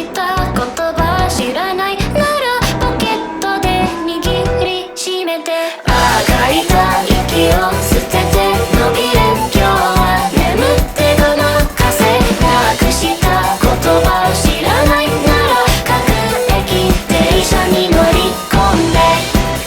した言葉知らないならポケットで握りしめて、あがいた息を捨てて伸びる今日は眠ってごまかせ、なくした言葉を知らないなら各駅停車に乗り込んで、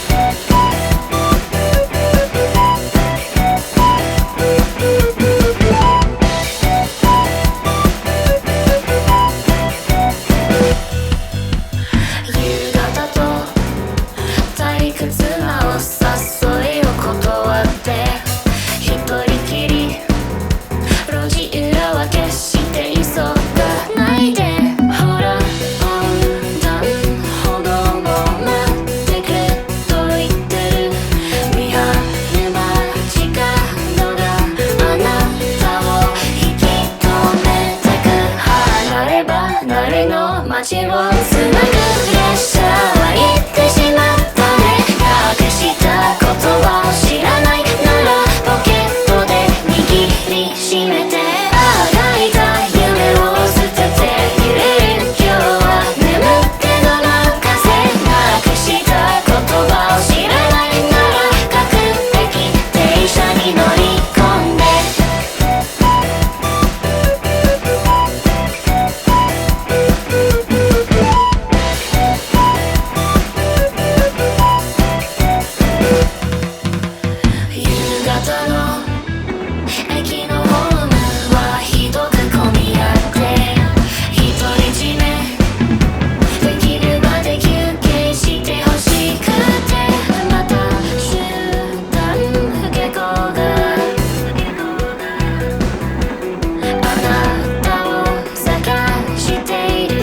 夕方と退屈なお誘いを断って一人きり路地裏は決して急がないで、ほら横断歩道を待ってくと言ってる、見張る街角があなたを引き止めてく、離れ離れの街をつなぐ列車は行ってしまったね、なくした言葉を知らないならポケットで握りしめて、あがいた夢を捨てて揺れる今日は眠ってごまかせ、なくした言葉を知らないなら各駅停車に乗り込んで、夕方の駅のホームはひどく混み合って独り占めできるまで休憩してほしくて、また集団受け子があなたを探している、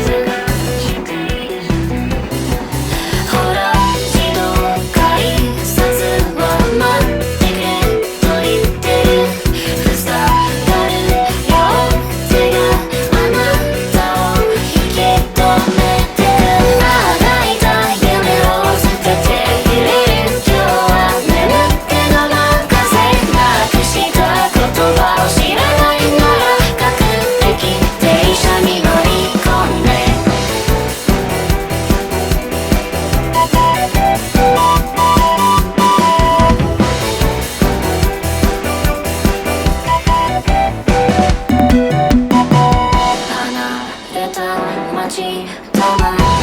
ほら自動改札を待ってくれと言ってる、塞がる両手があなたを引き止めてく、あがいた夢を捨てて揺れる今日は眠ってごまかせ、なくした言葉を知らないなら各駅停車に乗り込んで、離れた街